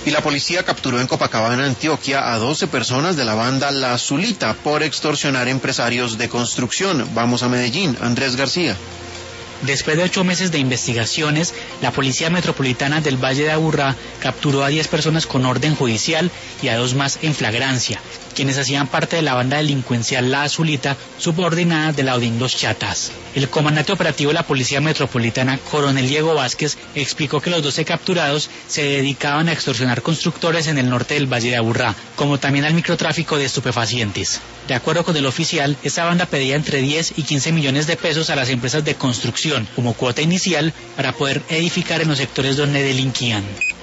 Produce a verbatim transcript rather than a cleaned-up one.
Y la policía capturó en Copacabana, Antioquia, a doce personas de la banda La Zulita por extorsionar empresarios de construcción. Vamos a Medellín, Andrés García. Después de ocho meses de investigaciones, la Policía Metropolitana del Valle de Aburrá capturó a diez personas con orden judicial y a dos más en flagrancia, quienes hacían parte de la banda delincuencial La Azulita, subordinada de Laudín Los Chatas. El comandante operativo de la Policía Metropolitana, Coronel Diego Vázquez, explicó que los doce capturados se dedicaban a extorsionar constructores en el norte del Valle de Aburrá, como también al microtráfico de estupefacientes. De acuerdo con el oficial, esta banda pedía entre diez y quince millones de pesos a las empresas de construcción como cuota inicial para poder edificar en los sectores donde delinquían.